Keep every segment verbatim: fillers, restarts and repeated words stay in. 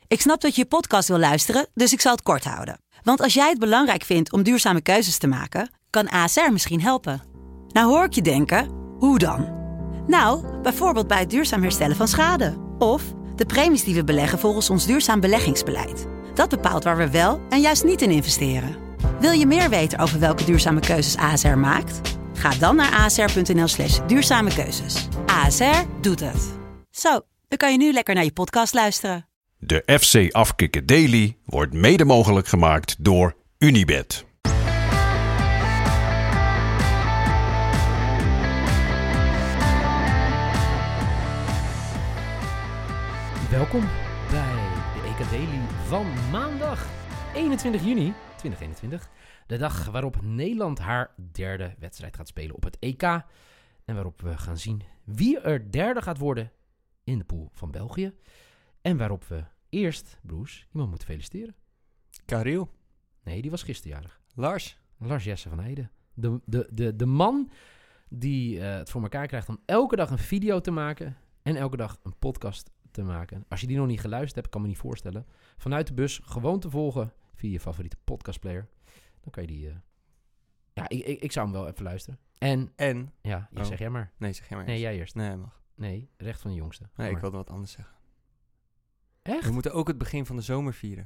Ik snap dat je je podcast wil luisteren, dus ik zal het kort houden. Want als jij het belangrijk vindt om duurzame keuzes te maken, kan A S R misschien helpen. Nou hoor ik je denken, hoe dan? Nou, bijvoorbeeld bij het duurzaam herstellen van schade. Of de premies die we beleggen volgens ons duurzaam beleggingsbeleid. Dat bepaalt waar we wel en juist niet in investeren. Wil je meer weten over welke duurzame keuzes A S R maakt? Ga dan naar asr.nl slash duurzame keuzes. A S R doet het. Zo, dan kan je nu lekker naar je podcast luisteren. De F C Afkikken Daily wordt mede mogelijk gemaakt door Unibet. Welkom bij de E K Daily van maandag eenentwintig juni tweeduizend eenentwintig. De dag waarop Nederland haar derde wedstrijd gaat spelen op het E K. En waarop we gaan zien wie er derde gaat worden in de pool van België. En waarop we eerst, broers, iemand moeten feliciteren. Kariel. Nee, die was gisterjarig. Lars. Lars Jesse van Heijden. De, de, de, de man die uh, het voor elkaar krijgt om elke dag een video te maken en elke dag een podcast te maken. Als je die nog niet geluisterd hebt, kan me niet voorstellen. Vanuit de bus gewoon te volgen via je favoriete podcastplayer. Dan kan je die... Uh... Ja, ik, ik, ik zou hem wel even luisteren. En... En? Ja, ja oh. zeg jij maar. Nee, zeg jij maar Nee, eerst. jij eerst. Nee, mag. Nee, recht van de jongste. Nee, maar. ik wilde wat anders zeggen. Echt? We moeten ook het begin van de zomer vieren.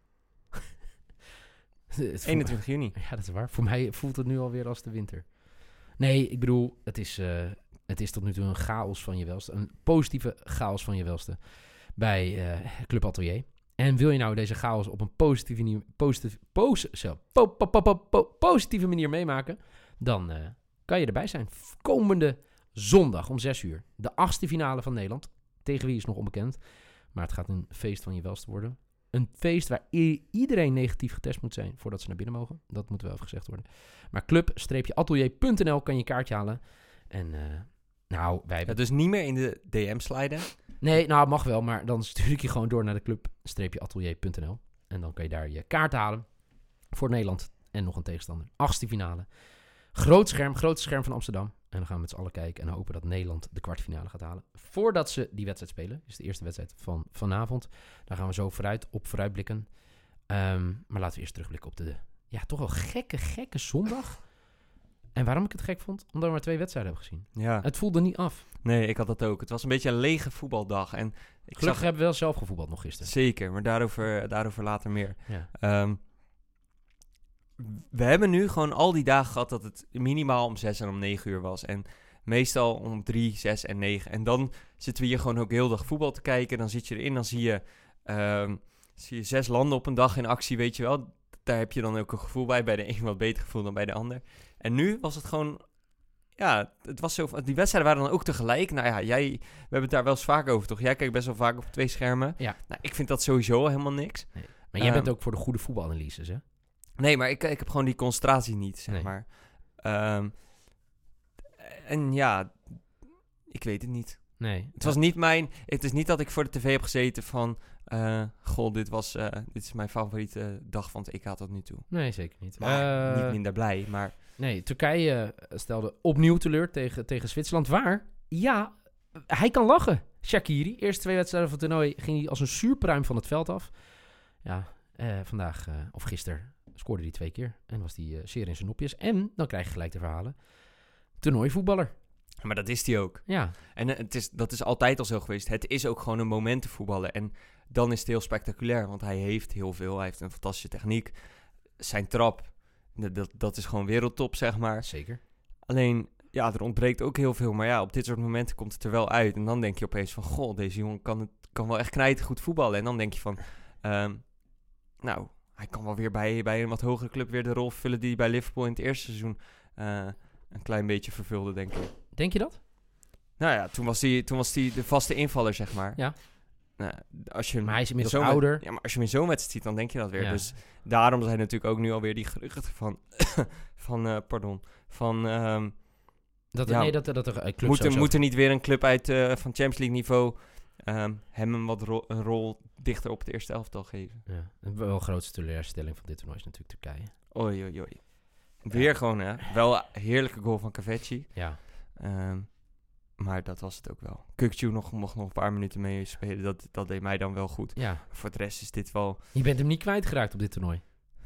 eenentwintig juni. Ja, dat is waar. Voor mij voelt het nu alweer als de winter. Nee, ik bedoel, het is, uh, het is tot nu toe een chaos van je welste. Een positieve chaos van je welste bij uh, Club Atelier. En wil je nou deze chaos op een positieve, manier, positieve, pos, zo, po, po, po, po, po, positieve manier meemaken, dan uh, kan je erbij zijn. Komende zondag om zes uur. De achtste finale van Nederland. Tegen wie is nog onbekend. Maar het gaat een feest van je welste worden. Een feest waar i- iedereen negatief getest moet zijn voordat ze naar binnen mogen. Dat moet wel even gezegd worden. Maar club-atelier punt n l kan je kaartje halen. En uh, nou, wij hebben... Ja, dus niet meer in de D M sliden? Nee, nou mag wel, maar dan stuur ik je gewoon door naar de club-atelier punt n l. En dan kan je daar je kaart halen voor Nederland en nog een tegenstander. Achtste finale. Groot scherm, grootste scherm van Amsterdam. En dan gaan we met z'n allen kijken en hopen dat Nederland de kwartfinale gaat halen. Voordat ze die wedstrijd spelen. Is de eerste wedstrijd van vanavond. Daar gaan we zo vooruit op vooruitblikken. Um, maar laten we eerst terugblikken op de, ja, toch wel gekke, gekke zondag. En waarom ik het gek vond? Omdat we maar twee wedstrijden hebben gezien. Ja. Het voelde niet af. Nee, ik had dat ook. Het was een beetje een lege voetbaldag. En ik Gelukkig zag... hebben we wel zelf gevoetbald nog gisteren. Zeker, maar daarover, daarover later meer. Ja. Um, we hebben nu gewoon al die dagen gehad dat het minimaal om zes en om negen uur was. En meestal om drie, zes en negen. En dan zitten we hier gewoon ook heel dag voetbal te kijken. Dan zit je erin, dan zie je, um, zie je zes landen op een dag in actie, weet je wel. Daar heb je dan ook een gevoel bij. Bij de een wat beter gevoel dan bij de ander. En nu was het gewoon... Ja, het was zo, die wedstrijden waren dan ook tegelijk. Nou ja, jij, we hebben het daar wel eens vaak over, toch? Jij kijkt best wel vaak op twee schermen. Ja. Nou, ik vind dat sowieso al helemaal niks. Nee. Maar jij um, bent ook voor de goede voetbalanalyses, hè? Nee, maar ik, ik heb gewoon die concentratie niet, zeg nee. maar. Um, en ja, ik weet het niet. Nee. Het was niet mijn... Het is niet dat ik voor de tv heb gezeten van... Uh, goh, dit, was, uh, dit is mijn favoriete dag van het E K tot nu toe. Nee, zeker niet. Maar uh, niet minder blij, maar... Nee, Turkije stelde opnieuw teleur tegen, tegen Zwitserland. Waar? Ja, hij kan lachen. Shaqiri, eerste twee wedstrijden van het toernooi ging hij als een zuurpruim van het veld af. Ja, uh, vandaag, uh, of gisteren, scoorde hij twee keer. En was hij uh, zeer in zijn nopjes. En dan krijg je gelijk de verhalen. Toernooivoetballer. Maar dat is hij ook. Ja. En uh, het is, dat is altijd al zo geweest. Het is ook gewoon een momentenvoetballer. En dan is het heel spectaculair, want hij heeft heel veel. Hij heeft een fantastische techniek. Zijn trap, dat, dat is gewoon wereldtop, zeg maar. Zeker. Alleen, ja, er ontbreekt ook heel veel. Maar ja, op dit soort momenten komt het er wel uit. En dan denk je opeens van, goh, deze jongen kan, het, kan wel echt knijten goed voetballen. En dan denk je van, um, nou, hij kan wel weer bij, bij een wat hogere club weer de rol vullen die hij bij Liverpool in het eerste seizoen uh, een klein beetje vervulde, denk ik. Denk je dat? Nou ja, toen was hij, toen was hij de vaste invaller, zeg maar. Ja. Nou, als je maar hij is inmiddels zo ouder. Met, ja, maar als je hem in zo'n wedstrijd ziet, dan denk je dat weer. Ja. Dus daarom zijn natuurlijk ook nu alweer die geruchten van... van, uh, pardon, van... Um, dat, ja, nee, dat, dat er een club moet, er, zo moet er niet weer een club uit uh, van Champions League niveau... Um, hem een wat ro- een rol dichter op het eerste elftal geven. Ja, wel de grootste teleurstelling van dit toernooi is natuurlijk Turkije. Oei, oei, oei. Weer ja. gewoon, hè. Wel een heerlijke goal van Kaveci. Ja. Um, Maar dat was het ook wel. Kukçu nog, mocht nog een paar minuten mee spelen. Dat, dat deed mij dan wel goed. Ja. Voor de rest is dit wel... Je bent hem niet kwijtgeraakt op dit toernooi.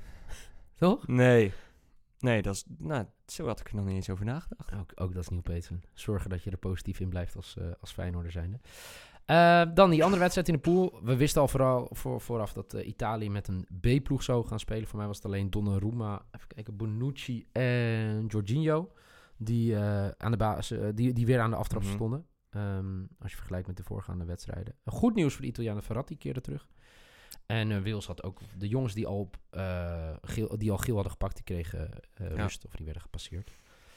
Toch? Nee. Nee, dat is... Nou, zo had ik er nog niet eens over nagedacht. Ook, ook dat is Neil Petersen. Zorgen dat je er positief in blijft als, uh, als Feyenoorder zijnde. Uh, dan die andere wedstrijd in de pool. We wisten al vooral voor, vooraf dat uh, Italië met een B-ploeg zou gaan spelen. Voor mij was het alleen Donnarumma, even kijken, Bonucci en Jorginho. Die, uh, aan de basis, uh, die, die weer aan de aftrap Mm-hmm. stonden. Um, als je vergelijkt met de voorgaande wedstrijden. Uh, goed nieuws voor de Italianen. Verratti keerde terug. En uh, Wales had ook de jongens die al, uh, geel, die al geel hadden gepakt, die kregen uh, Ja. rust. Of die werden gepasseerd.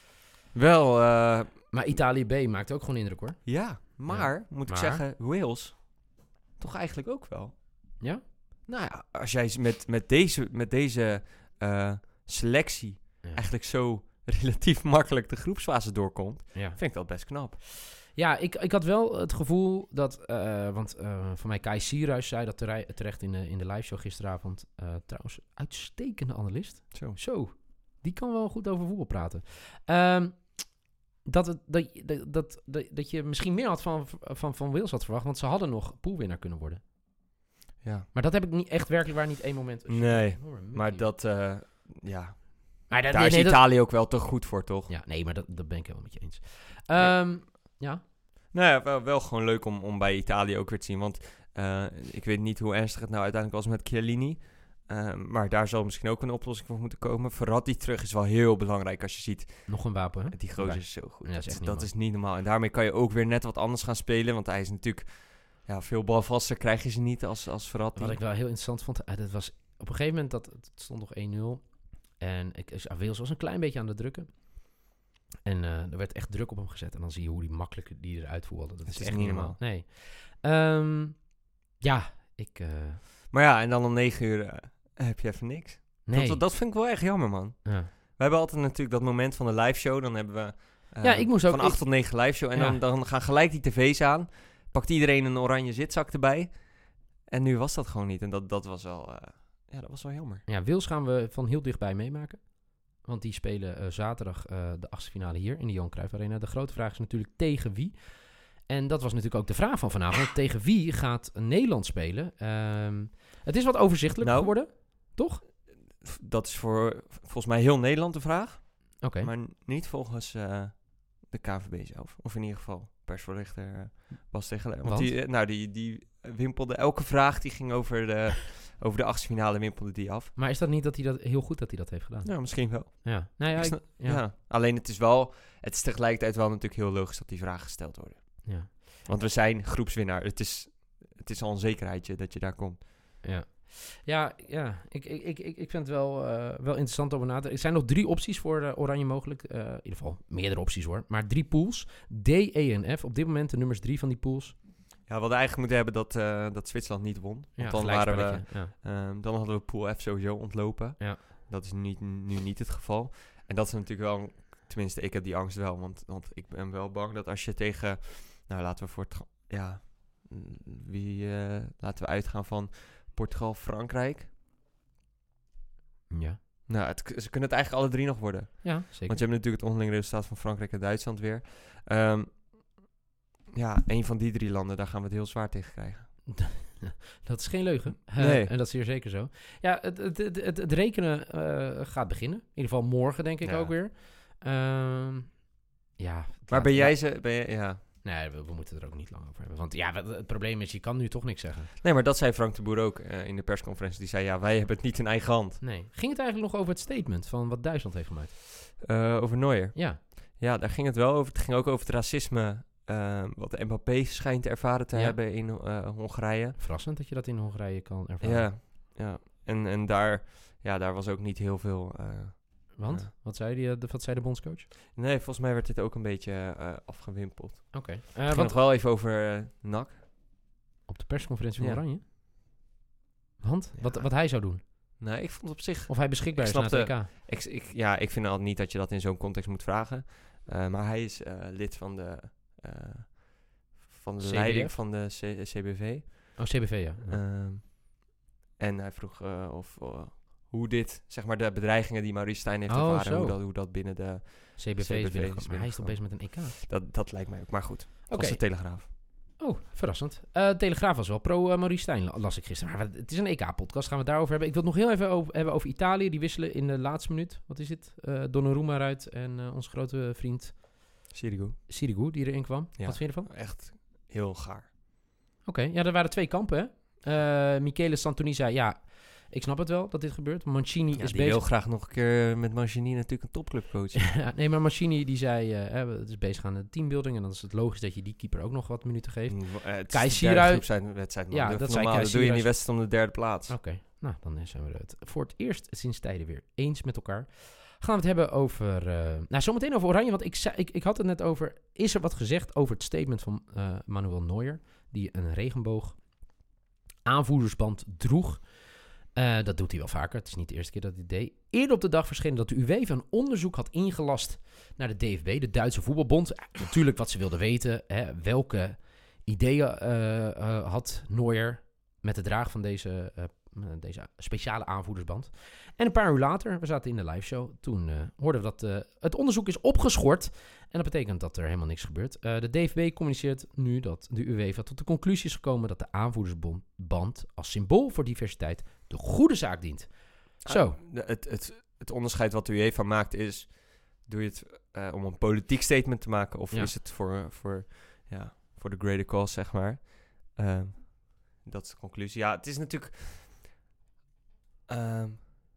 Wel, uh, Maar Italië B maakt ook gewoon indruk hoor. ja. Maar, Ja, moet maar- ik zeggen, Wales toch eigenlijk ook wel. Ja? Nou ja, als jij met, met deze, met deze uh, selectie Ja. eigenlijk zo relatief makkelijk de groepsfase doorkomt, Ja. vind ik dat best knap. Ja, ik, ik had wel het gevoel dat... Uh, want uh, voor mij Kai Sierhuis zei dat terei- terecht in de, in de liveshow gisteravond. Uh, trouwens, uitstekende analist. Zo. Zo, die kan wel goed over voetbal praten. Um, dat, het, dat, dat, dat, dat, dat je misschien meer had van, van, van Wales had verwacht. Want ze hadden nog poolwinnaar kunnen worden. Ja. Maar dat heb ik niet echt werkelijk waar niet één moment... Nee, Oh, een maar Mickey. dat, uh, ja, Maar dat, daar nee, is nee, dat- Italië ook wel te goed voor, toch? Ja, nee, maar dat, dat ben ik helemaal met je eens. Ja. Um, ja. Nou ja, wel, wel gewoon leuk om, om bij Italië ook weer te zien. Want uh, ik weet niet hoe ernstig het nou uiteindelijk was met Chiellini. Uh, maar daar zal misschien ook een oplossing voor moeten komen. Verratti terug is wel heel belangrijk als je ziet. Nog een wapen, hè? Die gozer Erbij. is zo goed. Ja, dat is dat echt niet dat normaal. is niet normaal. En daarmee kan je ook weer net wat anders gaan spelen. Want hij is natuurlijk... Ja, veel balvaster krijg je ze niet als, als Verratti. Wat ik wel heel interessant vond, uh, dat was op een gegeven moment dat het stond nog één nul. En ik, dus, uh, Wales was een klein beetje aan het drukken. En uh, er werd echt druk op hem gezet. En dan zie je hoe die makkelijk die eruit voelde. Dat Het is is echt niet niet normaal. Nee. Um, ja, ik... Uh, Maar ja, en dan om negen uur uh, heb je even niks. nee. Dat, dat vind ik wel echt jammer, man. Ja. We hebben altijd natuurlijk dat moment van de live show. Dan hebben we uh, Ja, ik moest ook- van acht ik- tot negen live show. En Ja. dan, dan gaan gelijk die tv's aan. Pakt iedereen een oranje zitzak erbij. En nu was dat gewoon niet. En dat, dat was wel... Uh, ja, dat was wel jammer. Ja, Wales gaan we van heel dichtbij meemaken. Want die spelen uh, zaterdag uh, de achtste finale hier in de Johan Cruijff Arena. De grote vraag is natuurlijk tegen wie. En dat was natuurlijk ook de vraag van vanavond. Tegen wie gaat Nederland spelen? Um, het is wat overzichtelijk Nou. geworden, toch? F- Dat is voor volgens mij heel Nederland de vraag. Oké. Okay. Maar n- niet volgens uh, de K N V B zelf. Of in ieder geval persvoorlichter uh, Bas Tegeler. Want, Want? die, uh, nou, die, die wimpelde elke vraag die ging over de, over de achtste finale wimpelde die af. Maar is dat niet dat hij dat heel goed dat hij dat heeft gedaan? Nou, misschien wel. Ja. Nou ja, Ik ik, snap- ja. ja. Alleen het is wel, het is tegelijkertijd wel natuurlijk heel logisch dat die vragen gesteld worden. ja. Want we zijn groepswinnaar. Het is, het is al een zekerheidje dat je daar komt. Ja, ja, ja. Ik, ik, ik, ik vind het wel, uh, wel interessant over na te denken. Er zijn nog drie opties voor uh, Oranje mogelijk. Uh, in ieder geval meerdere opties hoor. Maar drie pools. D, E en F. Op dit moment de nummers drie van die pools. Ja, we hadden eigenlijk moeten hebben dat, uh, dat Zwitserland niet won. Want Ja, dan, waren we, gelijkspelletje, ja. um, dan hadden we pool F sowieso ontlopen. Ja. Dat is niet, nu niet het geval. En dat is natuurlijk wel... Tenminste, ik heb die angst wel. Want, want ik ben wel bang dat als je tegen... Nou, laten we voor het... Ja, wie... Uh, laten we uitgaan van Portugal, Frankrijk. Ja. Nou, het, ze kunnen het eigenlijk alle drie nog worden. Ja, zeker. Want je hebt natuurlijk het onderlinge resultaat van Frankrijk en Duitsland weer. Um, ja, een van die drie landen, daar gaan we het heel zwaar tegen krijgen. Dat is geen leugen. Uh, Nee. En dat is zeer zeker zo. Ja, het, het, het, het, het rekenen uh, gaat beginnen. In ieder geval morgen, denk ik Ja. ook weer. Um, ja. Maar laat- ben jij laat- ze... Ben je, ja. Nee, we, we moeten er ook niet lang over hebben. Want ja, het, het probleem is, je kan nu toch niks zeggen. Nee, maar dat zei Frank de Boer ook uh, in de persconferentie. Die zei, ja, wij hebben het niet in eigen hand. Nee. Ging het eigenlijk nog over het statement van wat Duitsland heeft gemaakt? Uh, over Neuer. Ja. Ja, daar ging het wel over. Het ging ook over het racisme... Uh, wat Mbappé schijnt te ervaren te Ja. hebben in uh, Hongarije. Verrassend dat je dat in Hongarije kan ervaren. Ja, ja. En, en daar, ja, daar was ook niet heel veel... Uh, Want? Ja. Wat, zei die, uh, de, wat zei de bondscoach? nee, volgens mij werd dit ook een beetje uh, afgewimpeld. Oké. Okay. Uh, Uh, het ging want nog wel even over uh, N A C. op de persconferentie van Ja. Oranje? Want? Ja. Wat, wat hij zou doen? Nee, ik vond op zich... Of hij beschikbaar Ik is na het snapte- W K? Ik, ik, ja, ik vind al niet dat je dat in zo'n context moet vragen. Uh, maar hij is uh, lid van de, uh, van de C B F? leiding van de C- CBV. Oh, C B V, ja. ja. Um, en hij vroeg uh, of, uh, hoe dit, zeg maar, de bedreigingen die Maurice Stijn heeft Oh, ervaren, zo. hoe dat, hoe dat binnen de C B V is C B V binnen, is maar hij is toch bezig binnengekomen. met een E K. Dat, dat lijkt mij ook. Maar goed, Oké. okay. de Telegraaf. Oh, verrassend. Uh, Telegraaf was wel pro uh, Maurice Stijn, la- las ik gisteren. Maar het is een E K-podcast, gaan we het daarover hebben. Ik wil het nog heel even over, hebben over Italië. Die wisselen in de laatste minuut. Wat is dit? Uh, Donnarumma eruit en uh, onze grote vriend Sirigu. Sirigu, die erin kwam. Ja. Wat vind je ervan? Echt heel gaar. Oké, okay, ja, er waren twee kampen, hè. Uh, Michele Santoni zei, ja, ik snap het wel dat dit gebeurt. Mancini Ja, is die bezig... wil graag nog een keer met Mancini natuurlijk een topclub coachen. ja, nee, maar Mancini die zei, uh, het is bezig aan de teambuilding. En dan is het logisch dat je die keeper ook nog wat minuten geeft. Mm, uh, het Kai is de derde Sierhuis- groepswedstrijd, man. Ja, Dat, dat is zei normaal. Kai Dat doe je in die Sierhuis. wedstrijd om de derde plaats. Oké, okay. Nou, dan zijn we het voor het eerst sinds tijden weer eens met elkaar. Gaan we het hebben over... Uh, nou, zometeen over Oranje, want ik, zei, ik, ik had het net over... Is er wat gezegd over het statement van uh, Manuel Neuer, die een regenboog aanvoerdersband droeg? Uh, dat doet hij wel vaker. Het is niet de eerste keer dat hij het deed. Eerder op de dag verscheen dat de UEFA een onderzoek had ingelast naar de D F B, de Duitse voetbalbond. Uh, natuurlijk wat ze wilden weten. Hè, welke ideeën uh, uh, had Neuer met de draag van deze, uh, deze speciale aanvoerdersband. En een paar uur later, we zaten in de liveshow, toen uh, hoorden we dat uh, het onderzoek is opgeschort. En dat betekent dat er helemaal niks gebeurt. Uh, de D F B communiceert nu dat de UEFA tot de conclusie is gekomen dat de aanvoerdersband als symbool voor diversiteit de goede zaak dient. Zo. Ah, de- het, het, het onderscheid wat de UEFA maakt is, doe je het uh, om een politiek statement te maken of Ja. is het voor, voor, ja, voor de greater cause, zeg maar. Uh, dat is de conclusie. Ja, het is natuurlijk... Uh,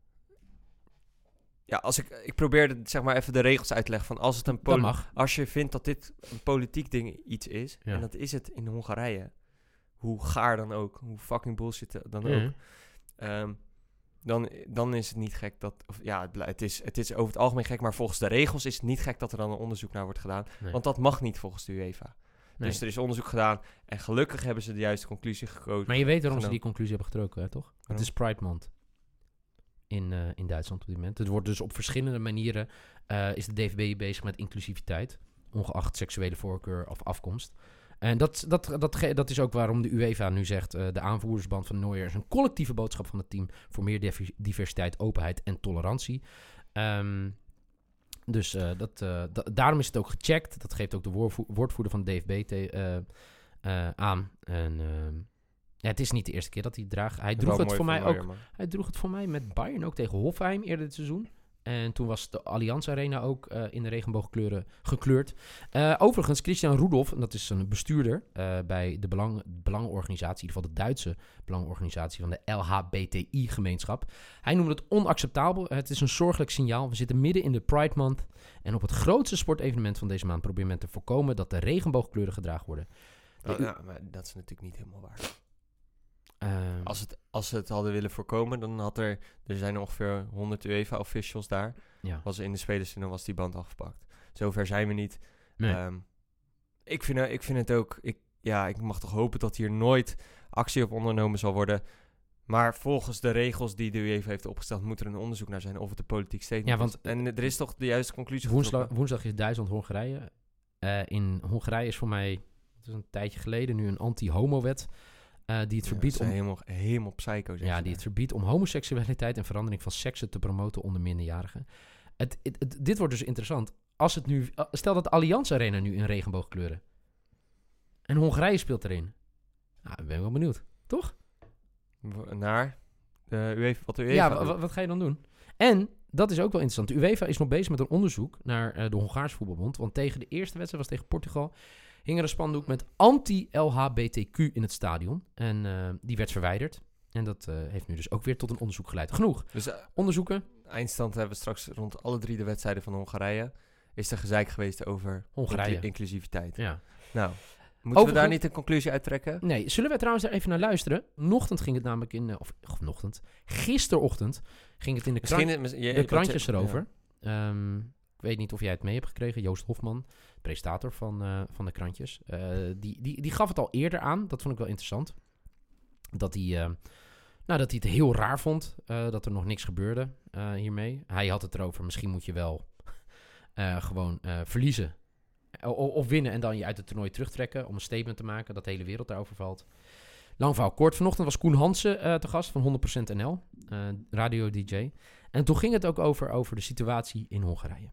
ja, als ik, ik probeerde zeg maar even de regels uit te leggen van als het een Dat poli- mag. als je vindt dat dit een politiek ding iets is, Ja. en dat is het in Hongarije, hoe gaar dan ook, hoe fucking bullshit dan Mhm. ook, um, dan, dan is het niet gek dat, of ja, het, bl- het, is, het is over het algemeen gek, maar volgens de regels is het niet gek dat er dan een onderzoek naar wordt gedaan, Nee. want dat mag niet volgens de UEFA. Nee. Dus er is onderzoek gedaan en gelukkig hebben ze de juiste conclusie gekozen. Maar je weet waarom ze genomen. die conclusie hebben getrokken, hè, toch? Het Waarom? is Pride Month in, uh, in Duitsland op dit moment. Het wordt dus op verschillende manieren... Uh, is de D F B bezig met inclusiviteit, ongeacht seksuele voorkeur of afkomst. En dat, dat, dat, ge- dat is ook waarom de UEFA nu zegt... Uh, de aanvoerdersband van Neuer is een collectieve boodschap van het team... voor meer div- diversiteit, openheid en tolerantie. Um, dus uh, dat, uh, da- daarom is het ook gecheckt. Dat geeft ook de woordvo- woordvoerder van de D F B te, uh, uh, aan. En... Uh, ja, het is niet de eerste keer dat hij het draagt. Hij droeg Wel het mooi voor mij van ook. Neuer, man. Hij droeg het voor mij met Bayern ook tegen Hoffenheim eerder dit seizoen. En toen was de Allianz Arena ook uh, in de regenboogkleuren gekleurd. Uh, overigens, Christian Rudolph, en dat is een bestuurder uh, bij de belang, belangenorganisatie, in ieder geval de Duitse belangenorganisatie van de L H B T I-gemeenschap. Hij noemde het onacceptabel. Het is een zorgelijk signaal. We zitten midden in de Pride Month. En op het grootste sportevenement van deze maand probeert men te voorkomen dat de regenboogkleuren gedragen worden. Oh, ja, maar dat is natuurlijk niet helemaal waar. Uh, Als, het, als ze het hadden willen voorkomen, dan had er... Er zijn ongeveer honderd UEFA-officials daar. ja. Was in de spelers en dan was die band afgepakt. Zover zijn we niet. Nee. Um, ik, vind, ik vind het ook... Ik, ja, ik mag toch hopen dat hier nooit actie op ondernomen zal worden. Maar volgens de regels die de UEFA heeft opgesteld... moet er een onderzoek naar zijn of het een politiek statement Ja, want- is. En er is toch de juiste conclusie Woensdag, getrokken? woensdag is Duitsland-Hongarije. Uh, in Hongarije is voor mij, het is een tijdje geleden, nu een anti-homo-wet. Uh, die het Ja, verbiedt ze zijn om, helemaal, helemaal psycho. zijn ja, ze die het daar. verbiedt om homoseksualiteit en verandering van seksen te promoten onder minderjarigen. Het, het, het- dit wordt dus interessant. Als het nu, uh, stel dat de Allianz Arena nu in regenboogkleuren. En Hongarije speelt erin. Nou, ik ben wel benieuwd. Toch? W- Naar de UEFA, wat de UEFA Ja, doet. wa- wa- wat ga je dan doen? En, dat is ook wel interessant. De UEFA is nog bezig met een onderzoek naar uh, de Hongaarse voetbalbond. Want tegen de eerste wedstrijd, was tegen Portugal, hing er een spandoek met anti-L H B T Q in het stadion. En uh, die werd verwijderd. En dat uh, heeft nu dus ook weer tot een onderzoek geleid. Genoeg. Dus uh, Onderzoeken. eindstand hebben we straks rond alle drie de wedstrijden van Hongarije. Is er gezeik geweest over Hongarije. inclu- inclusiviteit. Ja. Nou, moeten we daar Overigens- niet een conclusie uittrekken? Nee, zullen we trouwens daar even naar luisteren? Nochtend ging het namelijk in... Uh, of, of nochtend. Gisterochtend ging het in de, kran- Misschien, mis- je- de wat krantjes je- erover. Um, ik weet niet of jij het mee hebt gekregen. Joost Hofman, presentator van, uh, van de krantjes. Uh, die, die, die gaf het al eerder aan. Dat vond ik wel interessant. Dat hij, uh, nou, dat hij het heel raar vond. Uh, dat er nog niks gebeurde uh, hiermee. Hij had het erover. Misschien moet je wel uh, gewoon uh, verliezen. O- of winnen en dan je uit het toernooi terugtrekken. Om een statement te maken dat de hele wereld daarover valt. Lang verhaal kort. Vanochtend was Koen Hansen uh, te gast van honderd procent N L. uh, radio-D J. En toen ging het ook over, over de situatie in Hongarije.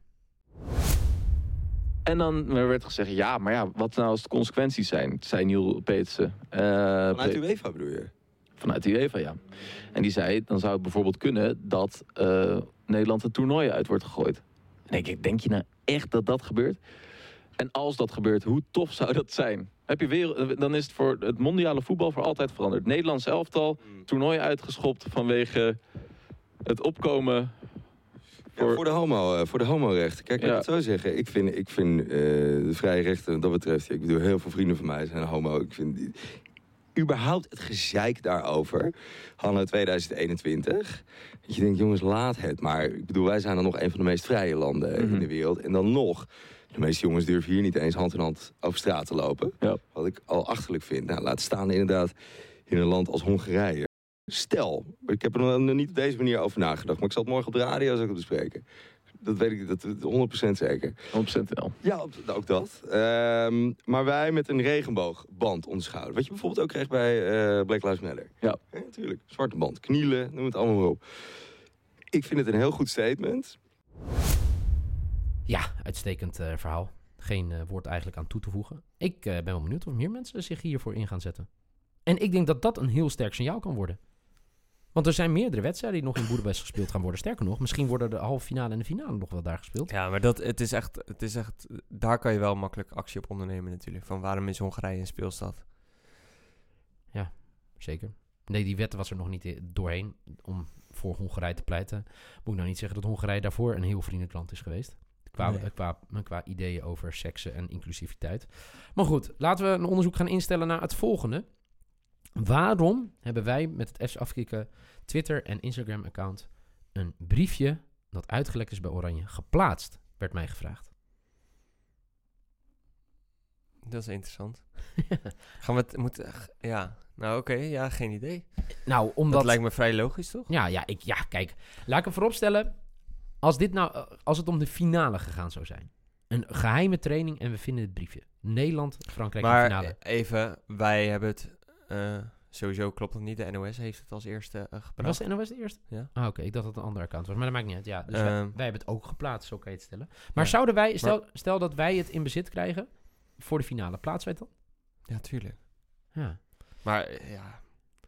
En dan werd gezegd, ja, maar ja, wat nou als de consequenties zijn? Zei Niel Peetsen. Uh, Vanuit de UEFA bedoel je? Vanuit de UEFA, ja. En die zei, dan zou het bijvoorbeeld kunnen dat uh, Nederland het toernooi uit wordt gegooid. En denk ik, denk je nou echt dat dat gebeurt? En als dat gebeurt, hoe tof zou dat zijn? Heb je weer, dan is het voor het mondiale voetbal voor altijd veranderd. Nederlands elftal, toernooi uitgeschopt vanwege het opkomen... Voor, ja, voor de homo, voor de homorechten. Kijk, laat ik ja. het zo zeggen. Ik vind, ik vind uh, de vrije rechten, wat dat betreft... Ja, ik bedoel, heel veel vrienden van mij zijn homo. Ik vind die, überhaupt het gezeik daarover, anno tweeduizend eenentwintig... Dat je denkt, jongens, laat het. Maar ik bedoel, wij zijn dan nog een van de meest vrije landen mm-hmm. in de wereld. En dan nog, de meeste jongens durven hier niet eens hand in hand over straat te lopen. Ja. Wat ik al achterlijk vind. Nou, laat staan inderdaad in een land als Hongarije. Stel, ik heb er nog niet op deze manier over nagedacht... maar ik zal het morgen op de radio zo bespreken. Dat weet ik dat, honderd procent zeker. honderd procent wel. Ja, ook dat. Um, maar wij met een regenboogband om de schouder. Wat je bijvoorbeeld ook kreeg bij uh, Black Lives Matter. Ja. Ja, natuurlijk. Zwarte band, knielen, noem het allemaal maar op. Ik vind het een heel goed statement. Ja, uitstekend uh, verhaal. Geen uh, woord eigenlijk aan toe te voegen. Ik uh, ben wel benieuwd of meer mensen zich hiervoor in gaan zetten. En ik denk dat dat een heel sterk signaal kan worden. Want er zijn meerdere wedstrijden die nog in Boedapest gespeeld gaan worden. Sterker nog, misschien worden de halve finale en de finale nog wel daar gespeeld. Ja, maar dat, het is echt, het is echt, daar kan je wel makkelijk actie op ondernemen natuurlijk. Van waarom is Hongarije een speelstad? Ja, zeker. Nee, die wet was er nog niet doorheen om voor Hongarije te pleiten. Moet ik nou niet zeggen dat Hongarije daarvoor een heel vriendelijk land is geweest. Qua, nee. qua, qua ideeën over seksen en inclusiviteit. Maar goed, laten we een onderzoek gaan instellen naar het volgende. Waarom hebben wij met het F C Afkikken Twitter en Instagram account een briefje dat uitgelekt is bij Oranje geplaatst, werd mij gevraagd. Dat is interessant. Gaan we het moeten... Ja, nou oké, okay, ja, geen idee. Nou, omdat... Dat lijkt me vrij logisch, toch? Ja, ja, ik, ja, kijk, laat ik hem vooropstellen. Als dit nou, als het om de finale gegaan zou zijn. Een geheime training en we vinden het briefje. Nederland, Frankrijk in de finale. Maar even, wij hebben het... Uh, sowieso klopt het niet. De N O S heeft het als eerste uh, gebracht. Was de N O S de eerste? Ja. Ah, oké. Okay. Ik dacht dat het een ander account was. Maar dat maakt niet uit. Ja, dus uh, wij, wij hebben het ook geplaatst, zo kan je het stellen. Maar ja. zouden wij... Stel, maar, stel dat wij het in bezit krijgen voor de finale. Plaatsen wij het dan? Ja, tuurlijk. Ja. Maar uh, ja...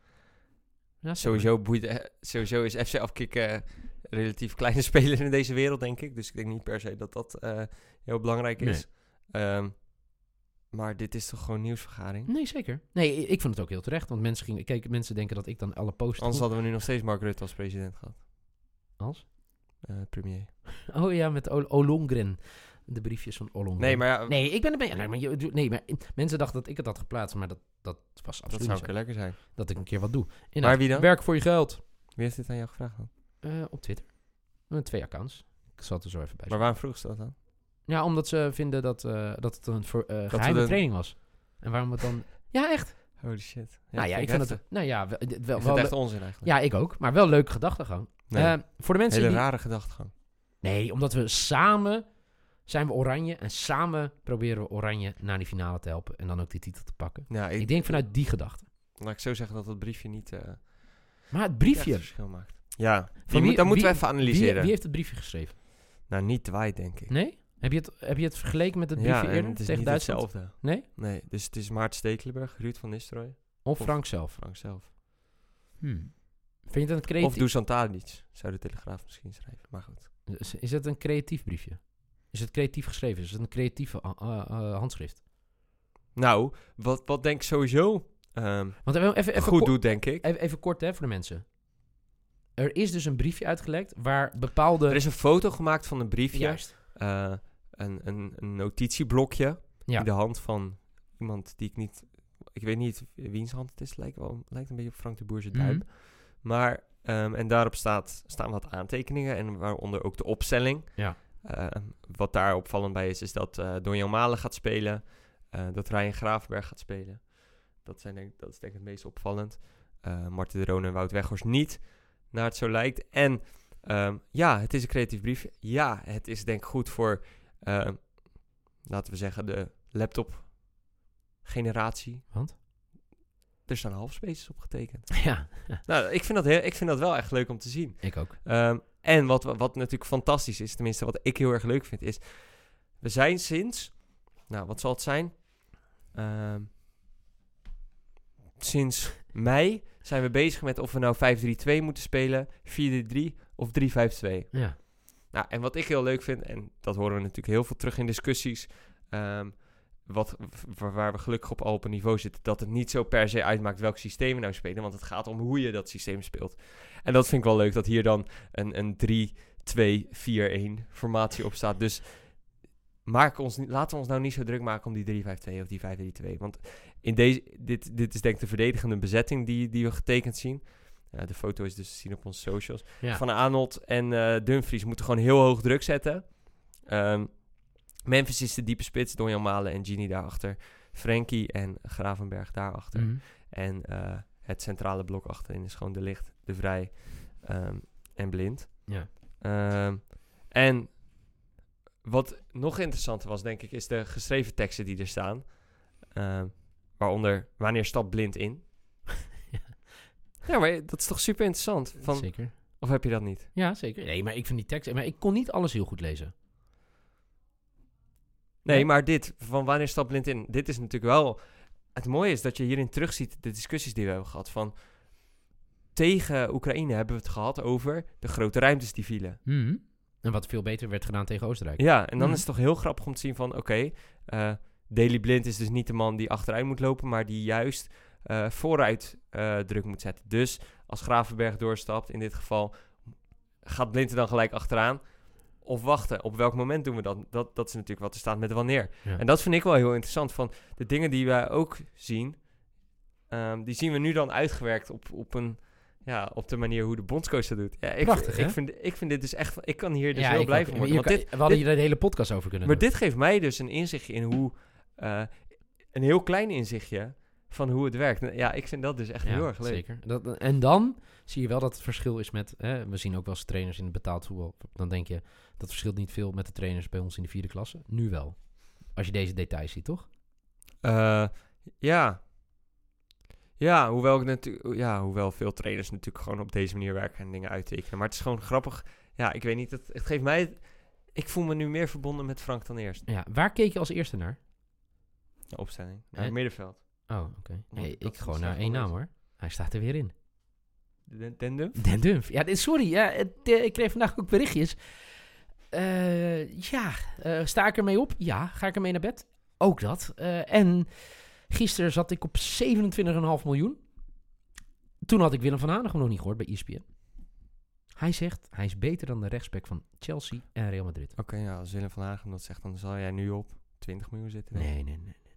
ja sowieso, boeit, uh, sowieso is F C Afkikken uh, relatief kleine speler in deze wereld, denk ik. Dus ik denk niet per se dat dat uh, heel belangrijk is. Nee. Um, Maar dit is toch gewoon nieuwsvergadering? Nee, zeker. Nee, ik vond het ook heel terecht. Want mensen, gingen, kijk, mensen denken dat ik dan alle posts... Anders hadden we nu nog steeds Mark Rutte als president gehad. Als? Uh, premier. Oh ja, met o- Ollongren. De briefjes van Ollongren. Nee, maar ja... Nee, ik ben erbij. Nee, maar, je, nee, maar mensen dachten dat ik het had geplaatst. Maar dat, dat was absoluut Dat zou een keer lekker zijn. Dat ik een keer wat doe. Inderdaad, maar wie dan? Werk voor je geld. Wie heeft dit aan jou gevraagd dan? Uh, op Twitter. Uh, twee accounts. Ik zal het er zo even bij Maar waarom vroeg ze dat dan? Ja, omdat ze vinden dat, uh, dat het een voor, uh, geheime de... training was. En waarom het dan... Ja, echt. Holy shit. Ja, nou ja, ik vind het... Nou ja, wel, wel, ik wel vind het echt onzin eigenlijk. Ja, ik ook. Maar wel leuke gedachtegang. Nee. Uh, voor de mensen Hele die... rare gedachtegang. Nee, omdat we samen zijn we Oranje. En samen proberen we Oranje naar die finale te helpen. En dan ook die titel te pakken. Ja, ik, ik denk vanuit die gedachte. Laat ik zo zeggen dat het briefje niet... Uh, maar het briefje... Het verschil maakt. Ja, wie, moet, dat wie, moeten we even analyseren. Wie, wie heeft het briefje geschreven? Nou, niet Dwight, denk ik. Nee? Heb je het, heb je het vergeleken met het briefje ja, eerder het is tegen niet Duitsland? Hetzelfde. Nee? Nee, dus het is Maarten Stekelenburg, Ruud van Nistelrooy. Of, of Frank zelf? Frank zelf. Hmm. Vind je het een creatief... Of Dusan Tadic, zou de Telegraaf misschien schrijven, maar goed. Is, is het een creatief briefje? Is het creatief geschreven? Is het een creatieve uh, uh, handschrift? Nou, wat, wat denk ik sowieso um, Want even, even, even goed ko- doet, denk ik. Even, even kort hè, voor de mensen. Er is dus een briefje uitgelekt waar bepaalde... Er is een foto gemaakt van een briefje. Juist. Uh, een, een, een notitieblokje ja. in de hand van iemand die ik niet... Ik weet niet wiens hand het is. Het lijkt, wel, lijkt een beetje op Frank de Boerse duim. Mm-hmm. Maar, um, en daarop staat, staan wat aantekeningen en waaronder ook de opstelling. Ja. Uh, wat daar opvallend bij is, is dat uh, Donjan Malen gaat spelen. Uh, dat Ryan Gravenberg gaat spelen. Dat, zijn denk, dat is denk ik het meest opvallend. Uh, Marten de Roon en Wout Weghorst niet, naar het zo lijkt. En um, ja, het is een creatief briefje. Ja, het is denk ik goed voor, uh, laten we zeggen, de laptop generatie. Want? er staan halfspaces op getekend. Ja, Nou, ik vind, dat heel, ik vind dat wel echt leuk om te zien. ik ook. Um, en wat, wat natuurlijk fantastisch is, tenminste wat ik heel erg leuk vind, is... We zijn sinds... Nou, wat zal het zijn? Um, sinds mei zijn we bezig met of we nou vijf drie twee moeten spelen, vier drie drie of drie vijf twee. Ja. Nou, en wat ik heel leuk vind, en dat horen we natuurlijk heel veel terug in discussies... Um, wat, waar we gelukkig op al op een niveau zitten... dat het niet zo per se uitmaakt welk systeem we nou spelen... want het gaat om hoe je dat systeem speelt. En dat vind ik wel leuk, dat hier dan een, een drie twee vier een formatie op staat. Dus maak ons, laten we ons nou niet zo druk maken om die drie vijf twee of die vijf drie twee. Want in deze, dit, dit is denk ik de verdedigende bezetting die, die we getekend zien. Uh, de foto is dus te zien op onze socials. Ja. Van Arnold en uh, Dumfries moeten gewoon heel hoog druk zetten... Um, Memphis is de diepe spits, Donjan Malen en Gini daarachter. Frenkie en Gravenberg daarachter. Mm-hmm. En uh, het centrale blok achterin is gewoon De Ligt, De Vrij um, en Blind. Ja. Um, en wat nog interessanter was, denk ik, is de geschreven teksten die er staan. Um, waaronder, wanneer stapt Blind in? ja. Ja, maar dat is toch super interessant? Van, Zeker. Of heb je dat niet? Ja, zeker. Nee, maar ik vind die tekst... Maar ik kon niet alles heel goed lezen. Nee, Ja. maar dit, van wanneer stapt Blind in? Dit is natuurlijk wel... Het mooie is dat je hierin terugziet de discussies die we hebben gehad. Van tegen Oekraïne hebben we het gehad over de grote ruimtes die vielen. Mm-hmm. En wat veel beter werd gedaan tegen Oostenrijk. Ja, en dan Mhm. is het toch heel grappig om te zien van... Oké, okay, uh, Daley Blind is dus niet de man die achteruit moet lopen... maar die juist uh, vooruit uh, druk moet zetten. Dus als Gravenberg doorstapt, in dit geval... gaat Blind er dan gelijk achteraan... Of wachten, op welk moment doen we dat? Dat, dat is natuurlijk wat er staat met wanneer. Ja. En dat vind ik wel heel interessant. Van de dingen die wij ook zien, um, die zien we nu dan uitgewerkt op, op, een, ja, op de manier hoe de bondscoach dat doet. Ja, ik, Prachtig, ik, hè? vind, ik vind dit dus echt... Ik kan hier dus Ja, heel ik blij ook. van worden. Je Want kan- dit, we hadden dit- hier de hele podcast over kunnen maar doen. dit geeft mij dus een inzichtje in hoe... Uh, een heel klein inzichtje van hoe het werkt. Ja, ik vind dat dus echt Ja, heel erg leuk. Zeker. Dat, en dan zie je wel dat het verschil is met... Hè, we zien ook wel eens trainers in het betaald voetbal. Dan denk je, dat verschilt niet veel met de trainers bij ons in de vierde klasse. Nu wel. Als je deze details ziet, toch? Uh, ja. Ja, hoewel, ik natu- ja, hoewel veel trainers natuurlijk gewoon op deze manier werken en dingen uittekenen. Maar het is gewoon grappig. Ja, ik weet niet. Het, het geeft mij... Ik voel me nu meer verbonden met Frank dan eerst. Ja, waar keek je als eerste naar? De opstelling. Naar Eh? het middenveld. Oh, oké. Okay. Want Nee, dat ik gewoon is naar echt één wel naam, leuk. hoor. Hij staat er weer in. Den, Den Dumf? Den Dumf. Ja, dit, sorry. Ja, het, eh, ik kreeg vandaag ook berichtjes. Uh, ja, uh, sta ik ermee op? Ja. Ga ik ermee naar bed? Ook dat. Uh, en gisteren zat ik op zevenentwintig komma vijf miljoen. Toen had ik Willem van Hanegem nog niet gehoord bij E S P N. Hij zegt, hij is beter dan de rechtsback van Chelsea en Real Madrid. Oké, okay, ja, als Willem van Hanegem dat zegt, dan zal jij nu op twintig miljoen zitten. Nee, nee, nee, nee, nee.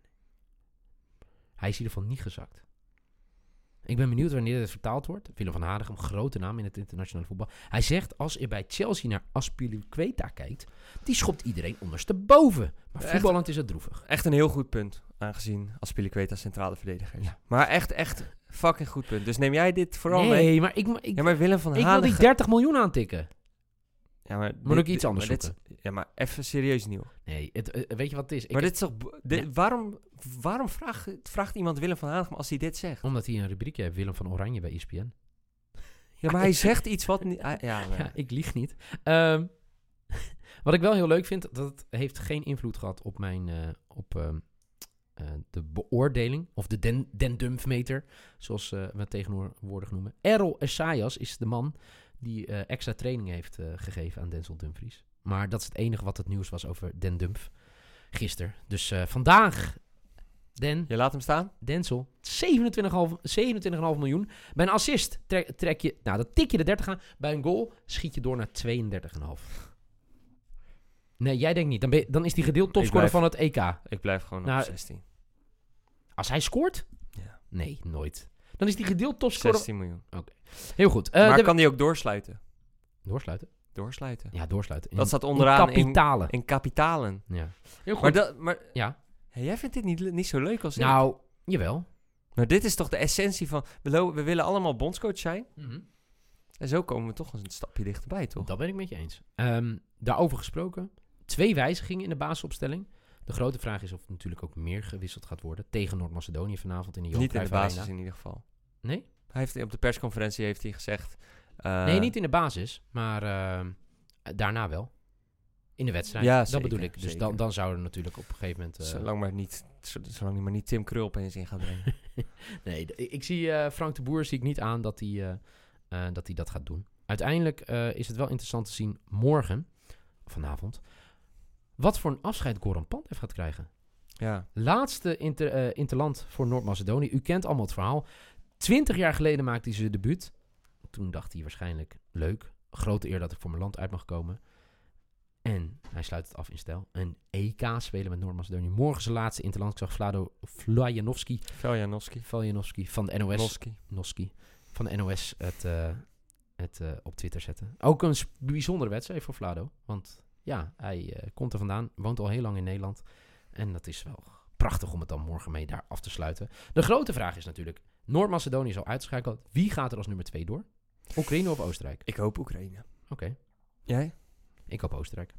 Hij is in ieder geval niet gezakt. Ik ben benieuwd wanneer dit vertaald wordt. Willem van Hanegem, grote naam in het internationale voetbal. Hij zegt, als je bij Chelsea naar Azpilicueta kijkt, die schopt iedereen ondersteboven. Maar Echt? voetballend is het droevig. Echt een heel goed punt, aangezien Azpilicueta centrale verdediger is. Ja. Maar echt, echt fucking goed punt. Dus neem jij dit vooral nee, mee? maar ik, ik, Ja, maar Willem van ik wil Hanegem... die dertig miljoen aantikken. Ja, maar Moet dit- ik iets dit- anders maar dit- zoeken? Ja, maar even serieus nieuw. Nee, het, eh, weet je wat het is? Ik maar heb- dit is toch... bo- dit- Ja. Waarom, waarom vraagt, vraagt iemand Willem van Hanegem als hij dit zegt? Omdat hij een rubriekje heeft, Willem van Oranje bij E S P N. Ja, maar hij zegt iets wat niet... ah, ja, maar- Ja, ik lieg niet. Ehm, wat ik wel heel leuk vind, dat het heeft geen invloed gehad op mijn eh, op ehm, eh, de beoordeling, of de Den, Den Dumf-meter, zoals eh, we het tegenwoordig noemen. Errol Essayas is de man die eh, extra training heeft eh, gegeven aan Denzel Dumfries. Maar dat is het enige wat het nieuws was over Den Dumf gisteren. Dus eh, vandaag, Den, Je laat hem staan? Denzel, zevenentwintig komma vijf zevenentwintig komma vijf miljoen. Bij een assist trek, trek je, nou dat tik je de dertig aan. Bij een goal schiet je door naar tweeëndertig komma vijf. Nee, jij denkt niet. Dan, ben je- dan is die gedeeld topscorer blijf- van het E K. Ik blijf gewoon Nou, op zestien. Als hij scoort? Ja. Nee, nooit. Dan is die gedeeld topscorer. zestien miljoen. Heel goed. Eh, maar de- kan die ook doorsluiten? Doorsluiten? Doorsluiten. Ja, doorsluiten. In- Dat staat in onderaan in, kapitalen. in kapitalen. Ja. Heel goed. Maar, dat, maar ja. hé, jij vindt dit niet, niet zo leuk als ik. Nou, jawel. Maar dit is toch de essentie van... We, lo- we willen allemaal bondscoach zijn. En zo komen we toch een stapje dichterbij, toch? Dat ben ik met je eens. Ehm, daarover gesproken. Twee wijzigingen in de basisopstelling. De grote vraag is of het natuurlijk ook meer gewisseld gaat worden tegen Noord-Macedonië vanavond in de Johan Niet in de Cruijff basis Arena. in ieder geval. Nee? Hij heeft, op de persconferentie heeft hij gezegd... Uh, nee, niet in de basis, maar uh, daarna wel. In de wedstrijd, ja, dat zeker, bedoel ik. Dus zeker. dan, dan zou er natuurlijk op een gegeven moment... Uh, zolang, maar niet, zolang hij maar niet Tim Krul opeens in gaat brengen. nee, ik, ik zie uh, Frank de Boer zie ik niet aan dat hij, uh, uh, dat, hij dat gaat doen. Uiteindelijk uh, is het wel interessant te zien morgen, vanavond, wat voor een afscheid Goran Pandev gaat krijgen. Ja. Laatste inter, uh, interland voor Noord-Macedonië. U kent allemaal het verhaal. Twintig jaar geleden maakte hij zijn debuut. Toen dacht hij waarschijnlijk, leuk, grote eer dat ik voor mijn land uit mag komen. En hij sluit het af in stijl. Een E K spelen met Noord-Macedonië. Morgen zijn laatste interland. Ik zag Vlado Vlajanovski. Veljanovski. Veljanovski van de N O S. Noski. Noski. Van de N O S het, uh, het uh, op Twitter zetten. Ook een sp- bijzondere wedstrijd voor Vlado. Want ja, hij uh, komt er vandaan. Woont al heel lang in Nederland. En dat is wel prachtig om het dan morgen mee daar af te sluiten. De grote vraag is natuurlijk... Noord-Macedonië is al uitgeschakeld. Wie gaat er als nummer twee door? Oekraïne of Oostenrijk? Ik hoop Oekraïne. Oké. Okay. Jij? Ik hoop Oostenrijk.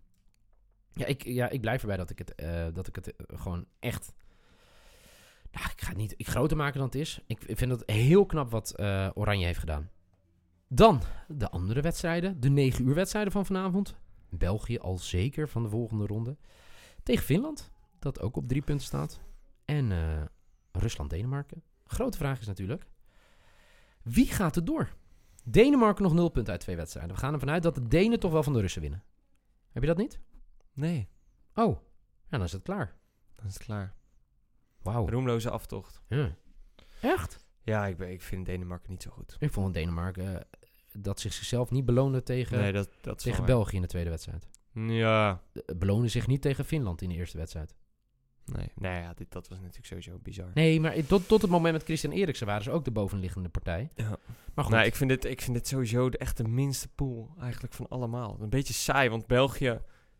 Ja, ik, ja, ik blijf erbij dat ik het, uh, dat ik het uh, gewoon echt... Nou, ik ga het niet ik groter maken dan het is. Ik, ik vind het heel knap wat uh, Oranje heeft gedaan. Dan de andere wedstrijden. De negen uur wedstrijden van vanavond. België al zeker van de volgende ronde. Tegen Finland. Dat ook op drie punten staat. En uh, Rusland-Denemarken. Grote vraag is natuurlijk... Wie gaat er door? Denemarken nog nul punten uit twee wedstrijden. We gaan ervan uit dat de Denen toch wel van de Russen winnen. Heb je dat niet? Nee. Oh, ja, dan is het klaar. Dan is het klaar. Wauw. Roemloze aftocht. Ja. Echt? Ja, ik, ben, ik vind Denemarken niet zo goed. Ik vond Denemarken uh, dat zich zichzelf niet beloonde tegen, nee, dat, dat is tegen België in de tweede wedstrijd. Ja. Uh, beloonde zich niet tegen Finland in de eerste wedstrijd. Nee, nee ja, dit, dat was natuurlijk sowieso bizar. Nee, maar tot, tot het moment met Christian Eriksen waren ze ook de bovenliggende partij. Ja. Maar goed. Nou, ik vind dit, ik vind dit sowieso de, echt de minste pool eigenlijk van allemaal. Een beetje saai, want België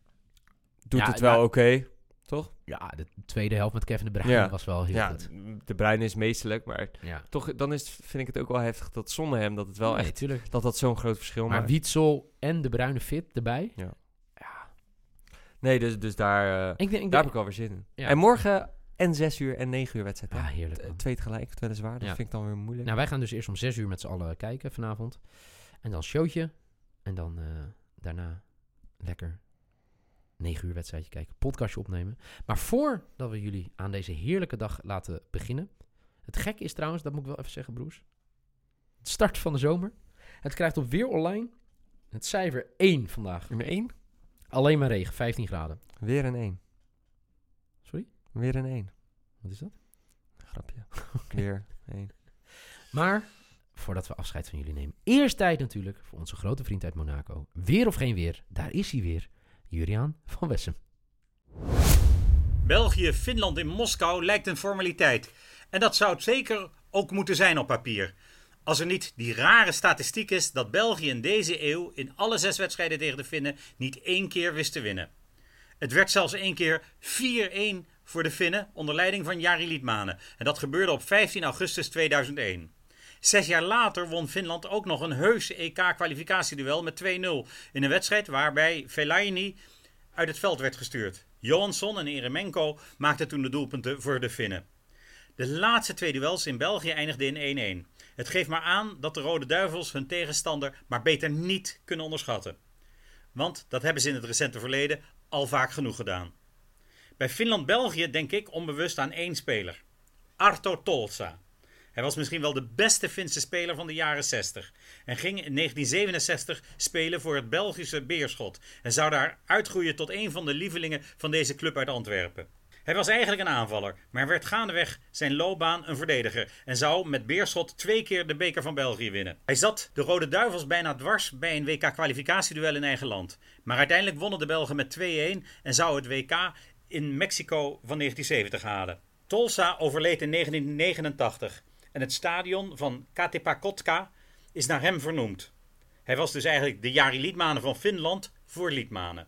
doet ja, het wel nou, oké, okay, toch? Ja, de tweede helft met Kevin De Bruyne ja. was wel heel ja, goed. De Bruyne is meestelijk, maar ja. toch dan is, vind ik het ook wel heftig dat zonder hem dat het wel nee, echt tuurlijk. dat dat zo'n groot verschil maar maakt. Witsel en De Bruyne fit erbij. Ja. ja. Nee, dus, dus daar, uh, ik denk, ik daar denk, heb ik wel weer zin in. Ja. En morgen en zes uur en negen uur wedstrijd. Ah, heerlijk. T- twee tegelijk, weliswaar. Dat ja. vind ik dan weer moeilijk. Nou, wij gaan dus eerst om zes uur met z'n allen kijken vanavond. En dan showtje. En dan uh, daarna lekker negen uur wedstrijdje kijken. Podcastje opnemen. Maar voordat we jullie aan deze heerlijke dag laten beginnen. Het gekke is trouwens, dat moet ik wel even zeggen, broers. Het start van de zomer. Het krijgt op Weer Online het cijfer één vandaag. Nummer één? Alleen maar regen, vijftien graden. Weer een één. Sorry? Weer een één. Wat is dat? Grapje. Weer één. Maar, voordat we afscheid van jullie nemen. Eerst tijd natuurlijk voor onze grote vriend uit Monaco. Weer of geen weer, daar is hij weer. Juriaan van Wessem. België, Finland in Moskou lijkt een formaliteit. En dat zou het zeker ook moeten zijn op papier. Als er niet die rare statistiek is dat België in deze eeuw in alle zes wedstrijden tegen de Finnen niet één keer wist te winnen. Het werd zelfs één keer vier-één voor de Finnen onder leiding van Jari Litmanen. En dat gebeurde op vijftien augustus tweeduizend één. Zes jaar later won Finland ook nog een heus E K-kwalificatieduel met twee nul. In een wedstrijd waarbij Fellaini uit het veld werd gestuurd. Johansson en Eremenko maakten toen de doelpunten voor de Finnen. De laatste twee duels in België eindigden in één-één. Het geeft maar aan dat de Rode Duivels hun tegenstander maar beter niet kunnen onderschatten. Want dat hebben ze in het recente verleden al vaak genoeg gedaan. Bij Finland-België denk ik onbewust aan één speler. Arto Tolsa. Hij was misschien wel de beste Finse speler van de jaren zestig. En ging in negentien zevenenzestig spelen voor het Belgische Beerschot. En zou daar uitgroeien tot een van de lievelingen van deze club uit Antwerpen. Hij was eigenlijk een aanvaller, maar werd gaandeweg zijn loopbaan een verdediger. En zou met Beerschot twee keer de beker van België winnen. Hij zat de Rode Duivels bijna dwars bij een W K-kwalificatieduel in eigen land. Maar uiteindelijk wonnen de Belgen met twee-één en zou het W K in Mexico van negentien zeventig halen. Tolsa overleed in negentien negenentachtig. En het stadion van Katepakotka is naar hem vernoemd. Hij was dus eigenlijk de Jari Litmanen van Finland voor Litmanen.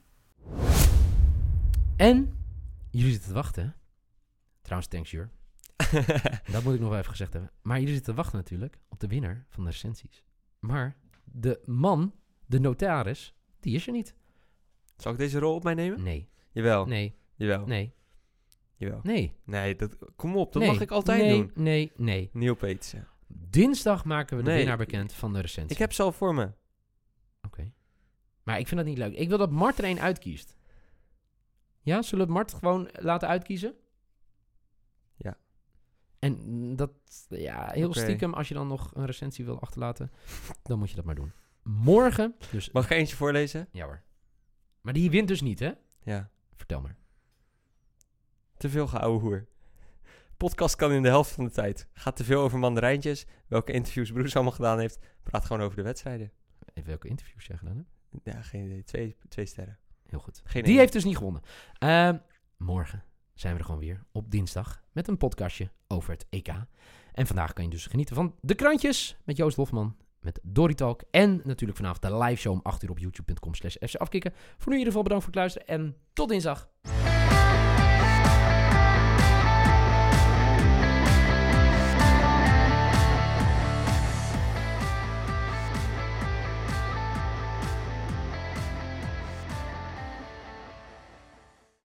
En jullie zitten te wachten, hè? Trouwens, thanks, Jur. Dat moet ik nog wel even gezegd hebben. Maar jullie zitten te wachten natuurlijk op de winnaar van de recensies. Maar de man, de notaris, die is er niet. Zal ik deze rol op mij nemen? Nee, Jawel. nee. Jawel. Nee. Jawel. Nee. Nee, dat, kom op. Dat nee. mag ik altijd nee, doen. Nee, nee. Neil Peetsen. Dinsdag maken we de Nee. winnaar bekend van de recensie. Ik heb ze al voor me. Oké. Okay. Maar ik vind dat niet leuk. Ik wil dat Mart er één uitkiest. Ja, zullen we Mart gewoon laten uitkiezen? Ja. En dat, ja, heel Okay. stiekem, als je dan nog een recensie wil achterlaten, dan moet je dat maar doen. Morgen, dus... Mag ik er eentje voorlezen? Ja hoor. Maar die wint dus niet, hè? Ja. Vertel maar. Te veel geouwe hoer. Podcast kan in de helft van de tijd. Gaat te veel over mandarijntjes. Welke interviews Broes allemaal gedaan heeft. Praat gewoon over de wedstrijden. Even welke interviews jij gedaan hebt? Ja, geen idee. Twee, twee sterren. Heel goed. Geen Die idee. heeft dus niet gewonnen. Uh, morgen zijn we er gewoon weer op dinsdag met een podcastje over het E K. En vandaag kan je dus genieten van de krantjes met Joost Hofman, met Dory Talk en natuurlijk vanavond de live show om acht uur op youtube punt com slash f c afkikken. Voor nu in ieder geval bedankt voor het luisteren en tot dinsdag.